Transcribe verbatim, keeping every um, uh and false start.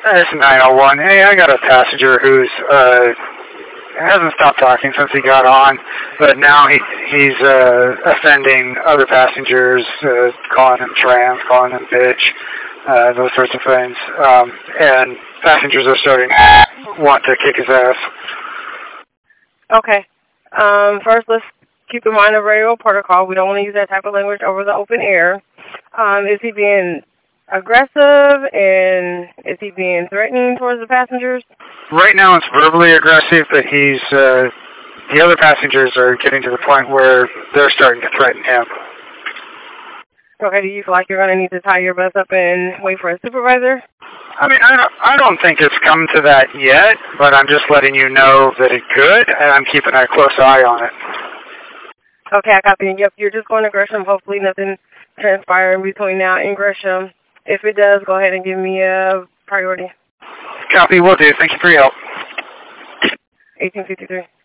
It's nine oh one. Hey, I got a passenger who's uh hasn't stopped talking since he got on, but now he he's uh offending other passengers, uh, calling him trans, calling him bitch, uh, those sorts of things. Um, and passengers are starting to want to kick his ass. Okay. Um, first, let's keep in mind the radio protocol. We don't want to use that type of language over the open air. Um, is he being aggressive, and is he being threatening towards the passengers? Right now it's verbally aggressive, but he's, uh, the other passengers are getting to the point where they're starting to threaten him. Okay, do you feel like you're going to need to tie your bus up and wait for a supervisor? I mean, I don't, I don't think it's come to that yet, but I'm just letting you know that it could, and I'm keeping a close eye on it. Okay, I copy. Yep, you're just going to Gresham. Hopefully nothing transpires between now and Gresham. If it does, go ahead and give me a priority. Copy, will do. Thank you for your help. eighteen fifty-three.